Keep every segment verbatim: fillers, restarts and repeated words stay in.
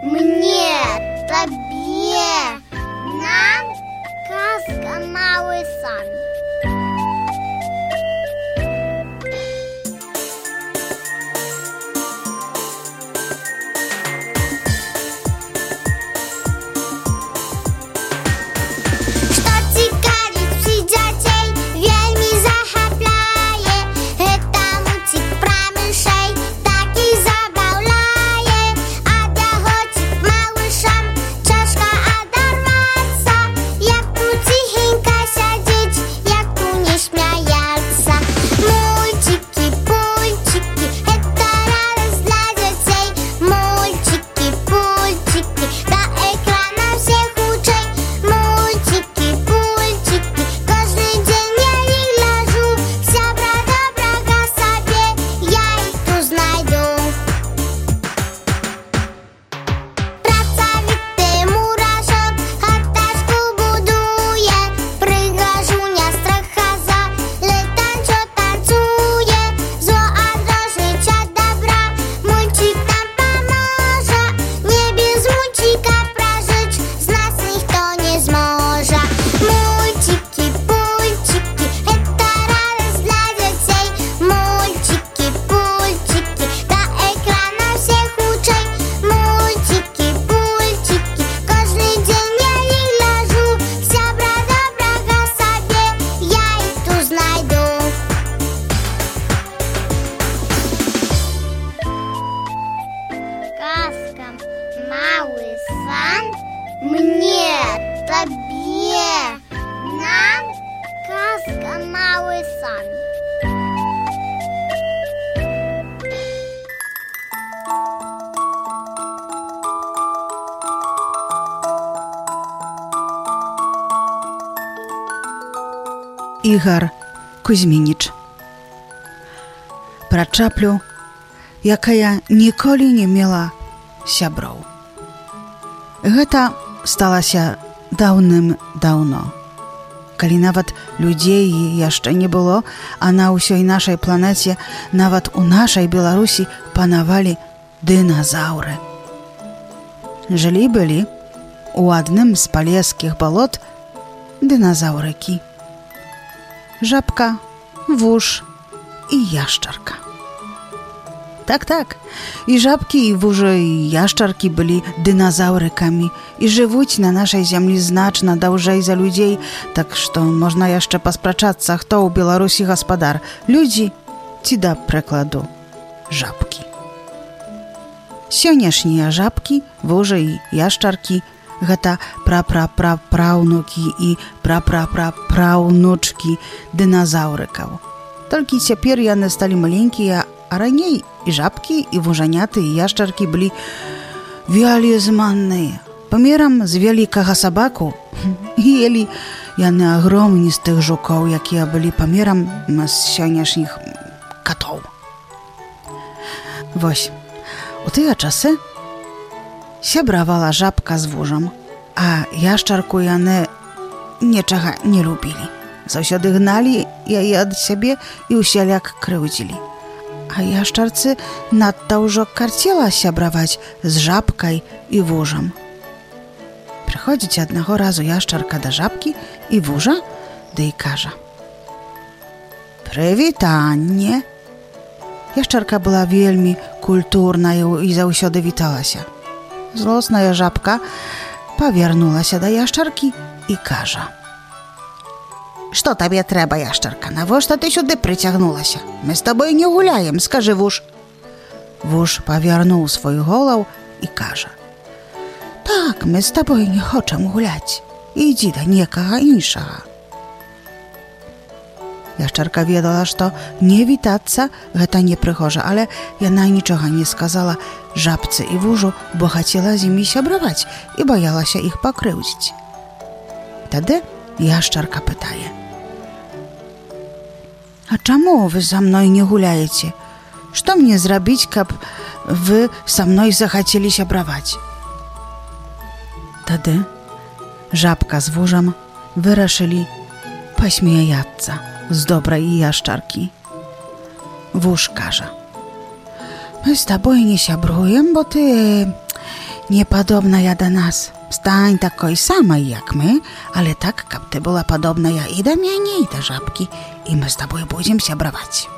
Мне, тебе, нам казка «Малый сан». «Малый сан». Мне, тебе, нам казка «Малый сан». Ігар Кузьмініч. Пра чаплю, якая ніколі не мела сяброў. Гэта сталася даўным-даўно, калі нават людзей яшчэ не было, а на ўсёй нашай планеце, нават у нашай Беларусі панавалі дыназаўры. Жылі-былі у адным з палескіх балот дыназаўрыкі. Жабка, вуж і яшчарка. Так-так, і жабкі, і вужы, і яшчаркі былі дыназаўрыкамі і жывуць на нашай зямлі значна даўжэй за людзей, так што можна яшчэ паспрачацца, хто ў Беларусі гаспадар, людзі ці, да прыкладу, жабкі. Сённяшнія жабкі, вужы і яшчаркі гэта пра-пра-пра-праўнукі і пра-пра-пра-праўнучкі дыназаўрыкаў. Толькі цяпер яны сталі маленькія, а раней і жабкі, і вужаняты, і яшчаркі былі вялізманныя. Памерам з вялікага сабаку елі яны агромністых жукоў, якія былі памерам з сённяшніх катоў. Вось, у тыя часы сябравала жабка з вужам, а яшчарку яны нечага не любілі. Заўсёды гналі яе ад сябе і ўсяляк крыўдзілі. А яшчарцы надта ўжо карцела сябраваць з жабкай і вужам. Прыходзіць аднаго разу яшчарка да жабкі і вужа, ды і кажа: «Прывітанне!» Яшчарка была вельмі культурнаю і заўсёды віталася. Злосная жабка павярнулася да яшчаркі і кажа: «Што табе трэба, яшчарка? Навошта ты сюды прыцягнулася? Мы з табой не гуляем, скажы, вуж». Вуж павярнуў свой голаў і кажа: «Так, мы з табой не хочам гуляць. Ідзі да некага іншага». Яшчарка ведала, што не вітацца гэта непрыгожа, але яна нічога не сказала жабцы і вужу, бо хацела з імі сябраваць і баялася іх пакрыўдзіць. Тады яшчарка пытае: «А чаму вы за мной не гуляеце? Што мне зрабіць, каб вы са мной захацелі сябраваць?» Тады жабка з вужам вырашылі пасмяяцца з добрай яшчаркі. Вуж кажа: «Мы з табой не сябруем, бо ты неподобна я до нас. Стань такой самой, як мы, але так, каб ты была падобная і да мяне, і да жабкі, і мы з табой будзем сябраваць.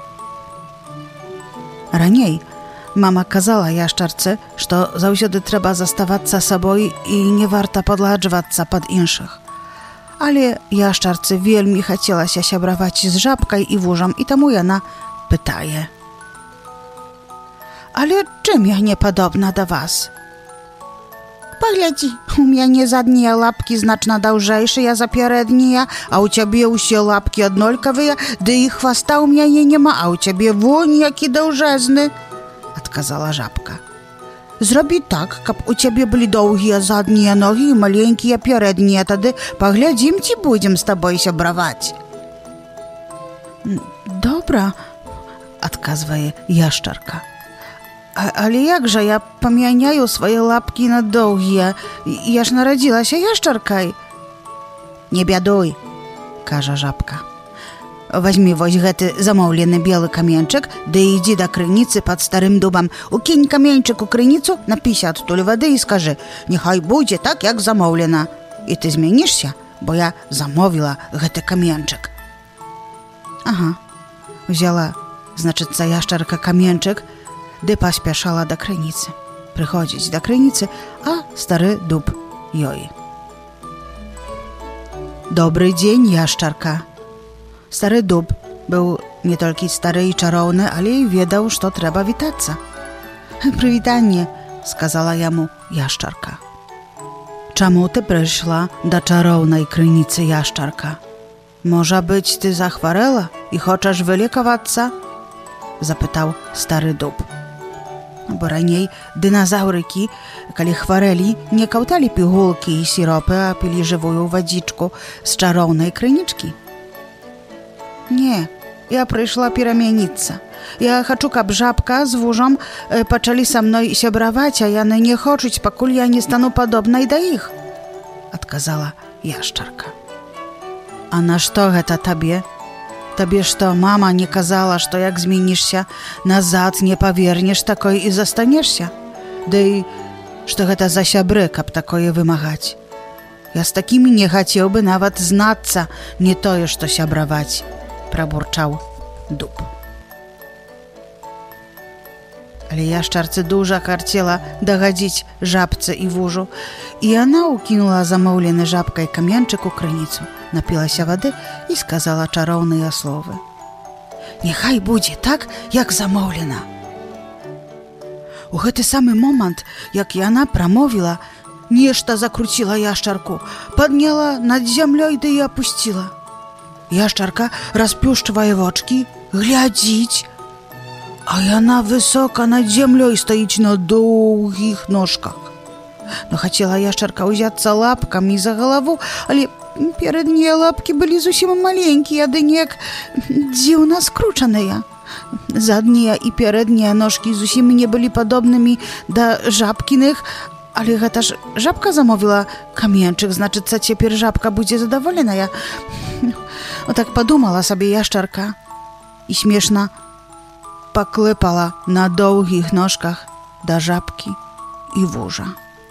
Раней мама казала яшчарцы, што заўсёды трэба заставацца сабой і не варта падладжвацца пад іншых. Але яшчарцы вельмі хацелася сябраваць з жабкай і вужам, і таму яна пытае: «Але чым я не падобна да вас?» «Паглядзі, у мяне заднія лапкі значна даўжэйшыя за пярэднія, а ў цябе ўсе лапкі аднолькавыя, ды і хваста ў мяне няма, а ў цябе вонь які даўжэзны», — адказала жабка. «Зрабі так, каб у цябе былі доўгія заднія ногі і маленькія пярэднія, тады паглядзім, ці будзем з табой сябраваць». «Добра», — адказвае яшчарка. А, але як жа я памяняю свае лапкі на доўгія? Я ж нарадзілася яшчаркай. «Не бядуй», кажа жабка. «Вазьмі вось гэты замоўлены белы каменчык, ды ідзі да крыніцы пад старым дубам. Укінь каменчык у крыніцу, напіся адтуль вады і скажы: няхай будзе так, як замоўлена. І ты змянішся, бо я замовіла гэты каменчык». Ага, взяла, значыцца, яшчарка каменчык, ды паспяшала да крыніцы. Прыходзіць да крыніцы, а стары дуб ёй. «Добры дзень, яшчарка». Стары дуб быў не толькі стары і чароўны, але і ведаў, што трэба вітацца. «Прывітанне», сказала яму яшчарка. «Чаму ты прыйшла да чароўнай крыніцы, яшчарка? Можа быць, ты захварэла і хочаш вылікавацца?» запытаў стары дуб. Бо раней дыназаўрыкі, калі хварэлі, не каўталі пігулкі і сіропы, а пілі жывую вадзічку з чароўнай крынічкі. «Не, я прыйшла перамяніцца. Я хачу, каб жабка з вужам пачалі са мной сябраваць, а яны не хочуць, пакуль я не стану падобнай да іх», адказала яшчарка. «А нашто гэта табе? Табе што, мама не казала, што як зменішся, назад не павернеш такой і застанешся? Ды што гэта за сябры, каб такое вымагаць? Я з такімі не хацеў бы нават знацца, не тое, што сябраваць», прабурчаў дуб. Але яшчарцы дужа карцела дагадзіць жабцы і вужу, і яна ўкінула замоўлены жабкай каменчык у крыніцу, напілася вады і сказала чароўныя словы: «Няхай будзе так, як замоўлена». У гэты самы момант, як яна прамовіла, нешта закруціла яшчарку, падняла над зямлёй ды і апусціла. Яшчарка расплюшчвае вочкі, глядзіць, а яна высока над зямлёй стаіць на доўгіх ножках. Но хацела яшчарка ўзяцца лапкамі за галаву, але пераднія лапкі былі зусім маленькія, ды неяк дзіўна скручаныя. Заднія і пераднія ножкі зусім не былі падобнымі да жабкіных, але гэта ж жабка замовіла каменчык, значыцца, цяпер жабка будзе задаволеная. Отак падумала сабе яшчарка і смешна паклепала на доўгіх ножках да жабкі і вужа.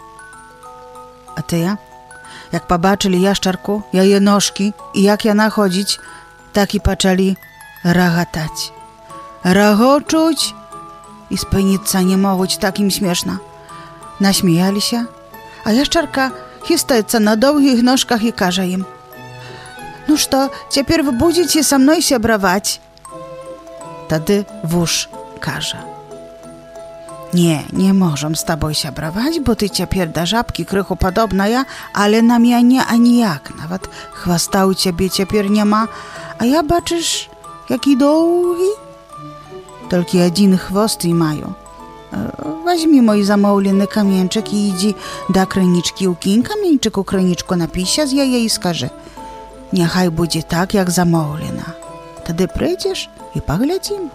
А тыя, як пабачылі яшчарку, яе ножкі і як яна ходзіць, так і пачалі рагатаць. Рагочуць і спыніцца не могуць, так ім смешна. Насміяліся, а яшчарка хістаецца на доўгіх ножках і кажа ім: «Ну што, цяпер вы будзеце са мной сябраваць?» Тады вуж кажа: «Не, не можам з табой сябраваць, бо ты цяпер да жабкі крыху падобная, але на мяне аніяк, нават хваста ў цябе цяпер няма, а я, бачыш, які доўгі. Толькі адзін хвост і маю. Вазьмі мой замоўлены каменчык і ідзі да крынічкі, укінь каменчык у крынічку, напіся з яе і скажы: няхай будзе так, як замоўлена. Тады прыйдзеш і паглядзім».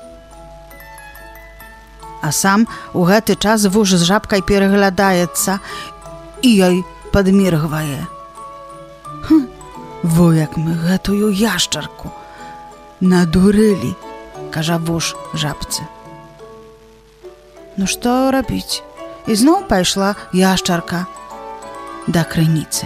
А сам у гэты час вуж з жабкай пераглядаецца і ёй падміргвае. «Хм, во як мы гэтую яшчарку надурылі», кажа вуж жабцы. «Ну што рабіць? I znów poszła jaszczarka do krynicy.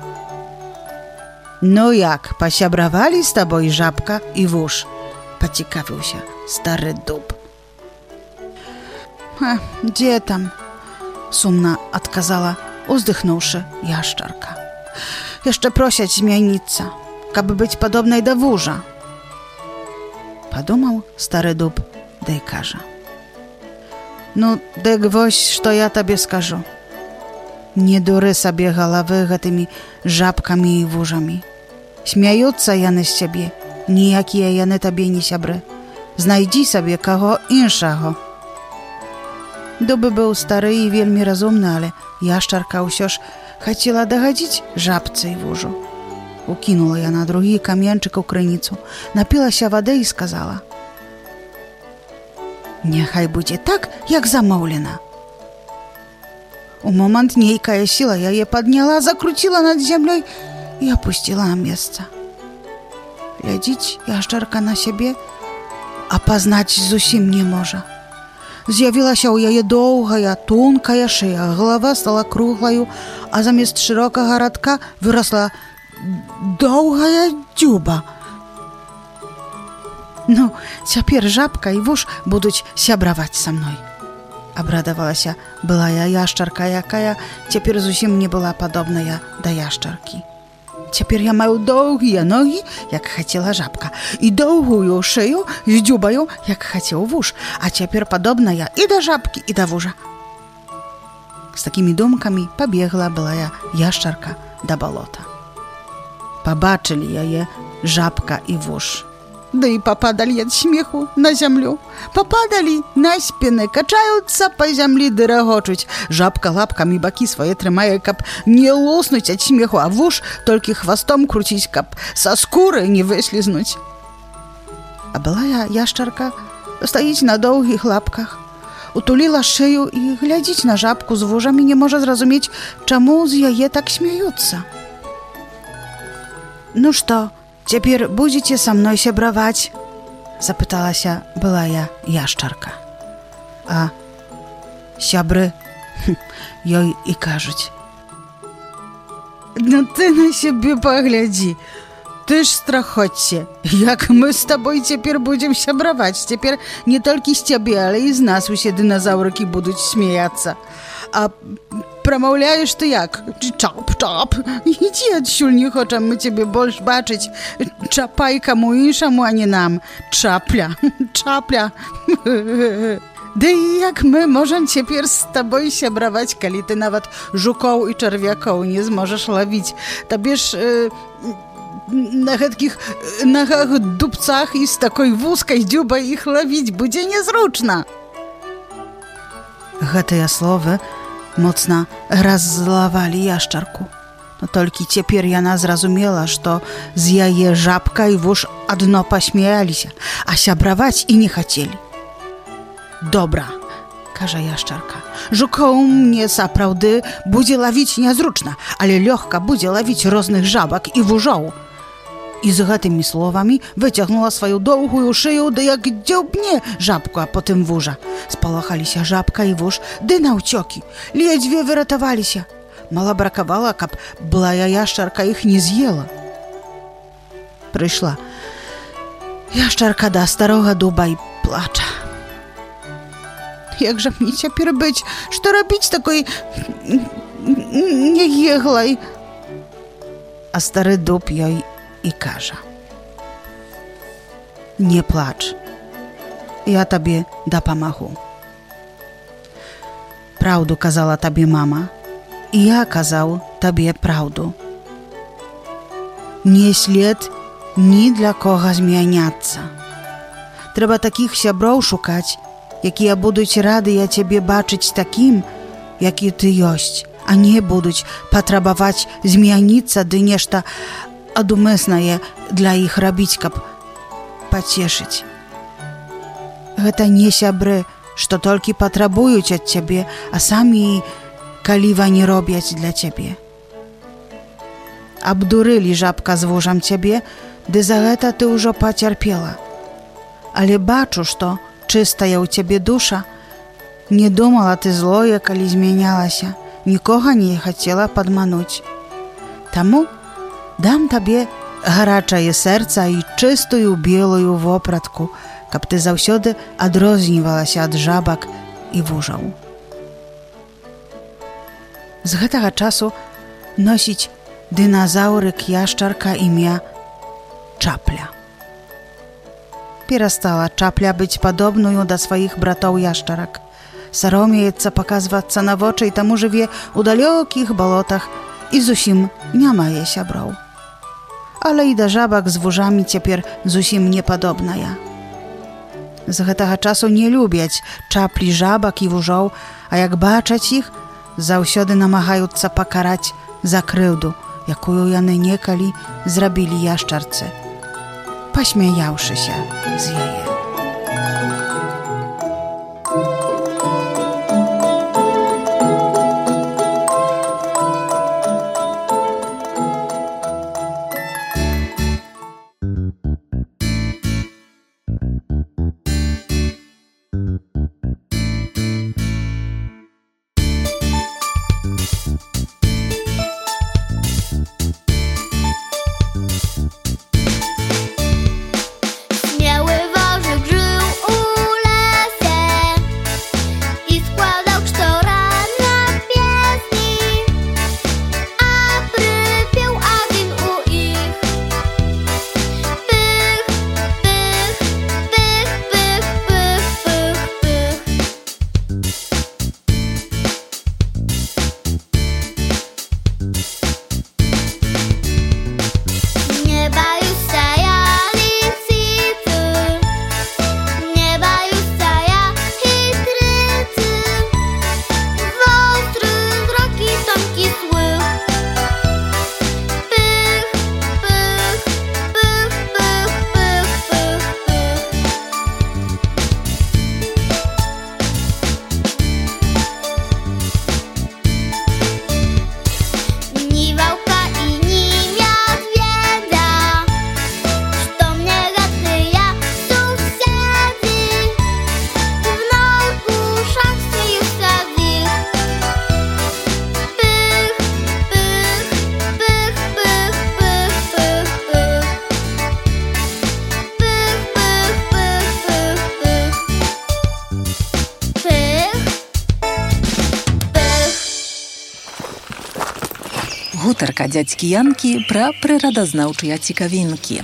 No jak, pasiabrawali z tobą żabka i wóż? Pociekawił się stary dub. E, gdzie tam? Sumna odkazała, uzdychnąwszy jaszczarka. Jeszcze prosić zmienica, aby być podobnej do wóża. Подумал stary dub, да i kaže. No, dek woś, co ja tobie skażu. Nie dury sobie głowy tymi żabkami i wóżami. Śmiejuться jany z ciebie, nijakie jany tobie nie siabry. Znajdź sobie kogo inszego. Dub był stary i wielmi rozumny, ale jaszczarka usiąż chciała dogodzić żabce i wóżu. Укинула я на другий каменчик у krynicu, napila się wody i сказала: Niechaj będzie tak, jak zamówiona. U moment niejka siła, ja je podняла, zakróciła nad ziemią i opuściła na miejsce. Глядіть jaszczarka na siebie, a poznać zusim nie może. Zjawiła się u jej długa, tонка szyja, głowa stała kruglою, a zamiast szerokiego radka wyrosła długa dziuba. No, теперь żabka i wóż będą siabrować ze mną. Obradowała się była ja jaszczarka, jaka теперь zusim nie była podobna do jaszczarki. Теперь ja mam długie nogi, jak chciała żabka, i długą szyję z dziubą, jak chciał wóż, a теперь podobna ja i do żabki, i do wóża. Z takimi dumkami pobiegła była ja jaszczarka do bolota. Побачили je żabka i wóż. Да и попадали od śmiechu na ziemię. Popadali na spiny, kaczają po ziemi, dyrogoczuć. Żabka łapkami baki swoje trzymaje, kap nie lusnąć od śmiechu, a wóż tylko chwostom krucić, kap sa skóry nie wyśliznąć. A była ja jaszczarka stoić na długich łapkach. Utuliła szyję i глядźć na żabku z wóżami nie może zrozumieć, czemu z jej tak śmiejuться. No co, теперь będziecie ze mną się brawać? Zapytała się była ja jaszczarka. A siabry jej i кажуть: No ty na siebie poglądzi. Tyż strachocie, jak my z tobą теперь będziemy się brawać. Теперь nie tylko z ciebie, ale i z nas usie dinozauryki będą śmiejаться. A pромовляєш ty jak? Czap, czap. Idź odsiul, nie chcemy ciebie больше baczyć. Czapaj komu inszemu, a nie nam. Czaplia, czaplia. Da i jak my możemy ciepierw z tobą się brawać, kiedy ty nawet żukoł i czerwiakoł nie zmożesz łowić. Tabież yy, na takich nogach dupcach i z takiej wózkoj dziubą ich łowić będzie niezrучно. Te słowy mocno rozlawali jaszczarku. No tylko теперь jana zrozumiała, że z jej żabka i wóż одно pośmiali się, a się brawać i nie chcieli. Dobra, każe jaszczarka, żukoł mnie zaprawdy będzie łowić niezrучно, ale lekko będzie łowić różnych żabek i wóżoł. I z tymi słowami wyciągnęła swoją długą szyję, da jak dziobnie żabku, a potem wóża. Spalochali się żabka i wóż, dy na ucioki. Ledwie wyratowali się. Mało brakowało, kab była jaszczarka ich nie zjela. Przyszła jaszczarka do starego duba i płacza. Jakże mnie теперь być? Co robić takiej niejeglej? A stary dub jej i kaže: Nie płacz, ja tobie dopomogę. Prawdę kazała tobie mama i ja kazał tobie prawdę. Nie śled ni dla kogo zmieniаться. Trzeba takich siabrów szukać, jakie będą rady ja ciebie baczyć takim, jaki ty jest, a nie będą potrzebować zmieniиться, gdy nieszta odumysłne dla ich robić, kab pocieszyć. To nie siabry, że tylko potrzebują od ciebie, a sami kaliwa nie robią dla ciebie. Obduryli żabka z wóżem ciebie, gdy za to ty już pocierpiała. Ale baczу, że czysta u ciebie dusza, Не думала ты злое, калі змянялася, нікога не хацела падмануць. Таму дам табе гарачае сэрца і чыстую белую вопратку, каб ты заўсёды адрознівалася ад жабак і вужаў. З гэтага часу носіць дыназаўрык яшчарка імя Чапля. Перастала Чапля быць падобную да сваіх братоў яшчарак. Саромеецца паказвацца на вочы і таму жыве ў далёкіх балотах і зусім не мае сяброў. Але і да жабак з вужамі цяпер зусім не падобная. З гэтага часу не любяць Чаплі жабак і вужоў, а як бачаць іх, заўсёды намагаюцца пакараць за крыўду, якую яны некалі зрабілі яшчарцы, пасмяяўшыся з яе. Гутарка дзядзькі Янкі пра прырадазнаўчыя цікавінкі.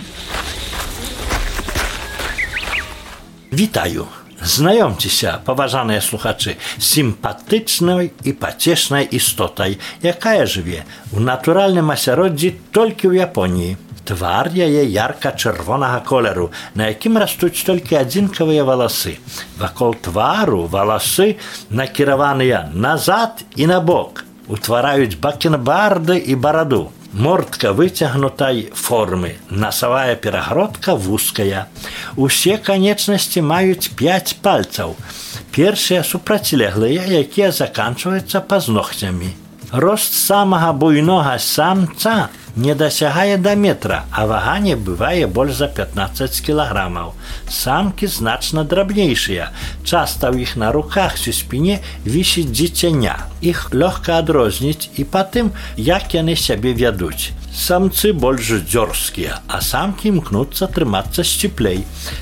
Вітаю! Знаёмцеся, паважаныя слухачы, з сімпатычнай і пацешнай істотай, якая жыве ў натуральным асяроддзі толькі ў Японіі. Твар яе ярка-чырвонага колеру, на якім растуць толькі адзінкавыя валасы. Вакол твару валасы накіраваныя назад і на бок, утвараюць бакенбарды і бараду. Мордка выцягнутай формы, насавая перагородка вузкая. Усе канечнасці маюць пяць пальцаў. Першыя супрацьлеглыя, якія заканчваюцца пазногцямі. Рост самага буйнога самца не дасягае да метра, а ваганне бывае больш за пятнаццаць кілаграмаў. Самкі значна драбнейшыя. Часта ў іх на руках ці спіне вісіць дзіцяня. Іх лёгка адрозніць і па тым, як яны сябе вядуць. Самцы больш дзёрзкія, а самкі імкнуцца трымацца сціплей.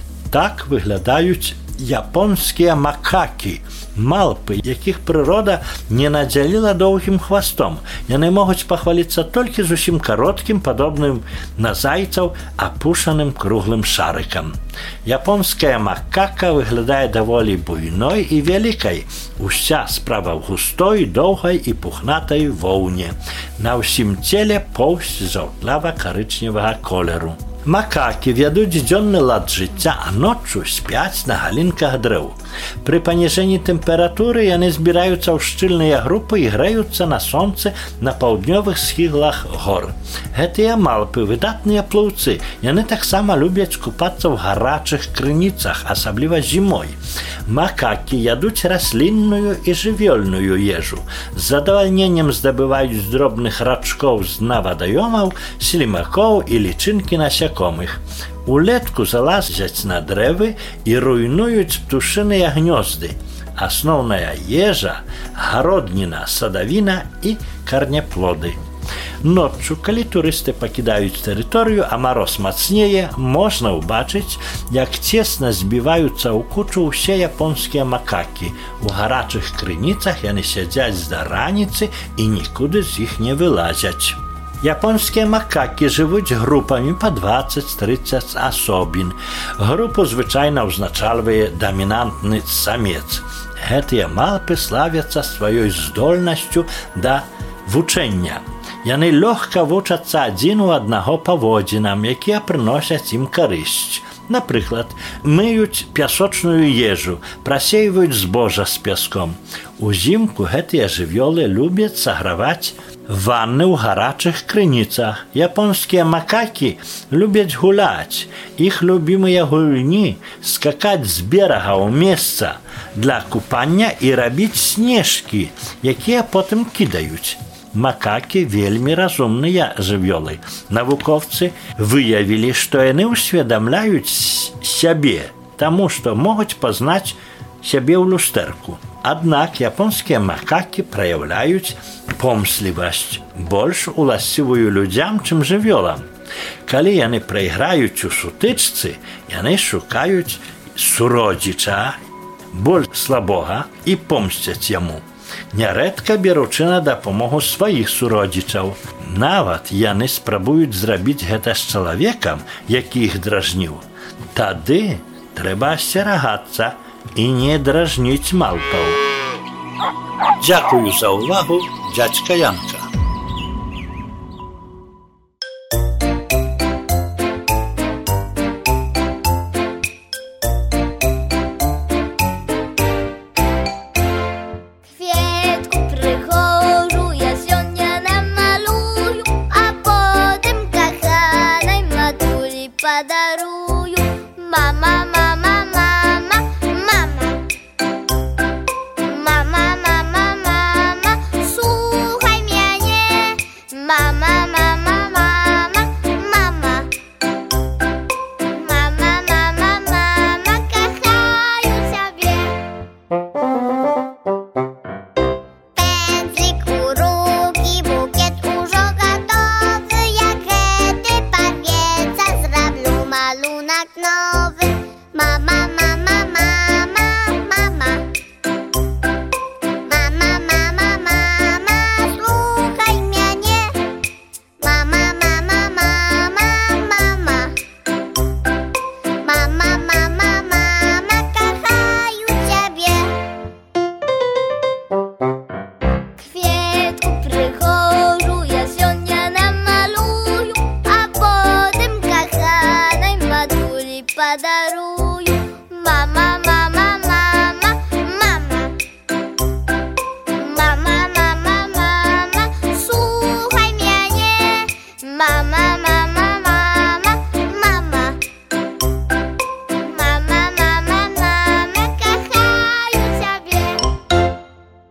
Так выглядаюць японскія макакі, малпы, якіх прырода не надзяліла доўгім хвастом. Яны могуць пахваліцца толькі зусім кароткім, падобным на зайцаў, апушаным круглым шарыкам. Японская макака выглядае даволі буйной і вялікай. Уся справа ў густой, доўгай і пухнатай воўне. На ўсім целе поўсць жаўтлява-карычневага колеру. Макакі вядуць дзённы лад жыцця, а ноччу спяць на галінках дрэў. Пры паніжэнні тэмпературы яны збіраюцца ў шчыльныя групы і грэюцца на сонцы на паўднёвых схілах гор. Гэтыя малпы выдатныя плыўцы. Яны таксама любяць купацца ў гарачых крыніцах, асабліва зімой. Макакі ядуць раслінную і жывёльную ежу. З задавальненнем здабываюць з дробных рачкоў з дна вадаёмаў, слімакоў і лічынкі насякомых. Улетку залазяць на дрэвы і руйнуюць птушыныя гнёзды. Основная ежа – гародніна, садавіна і карняплоды. Ноччу, калі турысты пакідаюць тэрыторыю, а мароз мацнее, можна ўбачыць, як цесна збіваюцца ў кучу ўсе японскія макакі. У гарачых крыніцах яны сядзяць да раніцы і нікуды з іх не вылазяць. Японскія макакі жывуць групамі па дваццаць-трыццаць асобін. Групу звычайна ўзначальвае дамінантны самец. Гэтыя малпы славяцца сваёй здольнасцю да вучэння. Яны лёгка вучацца адзін у аднаго паводзінам, якія прыносяць ім карысць. Напрыклад, мыюць пясочную ежу, прасейваюць збожжа з пяском. Узімку гэтыя жывёлы любяць саграваць ванны ў гарачых крыніцах. Японскія макакі любяць гуляць. Іх любімыя гульні скакаць з берага ў месца для купання і рабіць снежкі, якія потым кідаюць. Макакі вельмі разумныя жывёлы. Навукоўцы выявілі, што яны ўсведамляюць сябе, таму што могуць пазнаць сябе ў люстэрку. Аднак японскія макакі праяўляюць помслівасць, больш уласцівую людзям, чым жывёлам. Калі яны прайграюць у сутычцы, яны шукаюць суродзіча, больш слабога і помсцяць яму. Нярэдка беручы на дапамогу сваіх суродзічаў. Нават яны спрабуюць зрабіць гэта з чалавекам, які іх дражніў. Тады трэба асцерагацца і не дражніць малпаў. Дзякую за ўвагу, дзядзька Янка.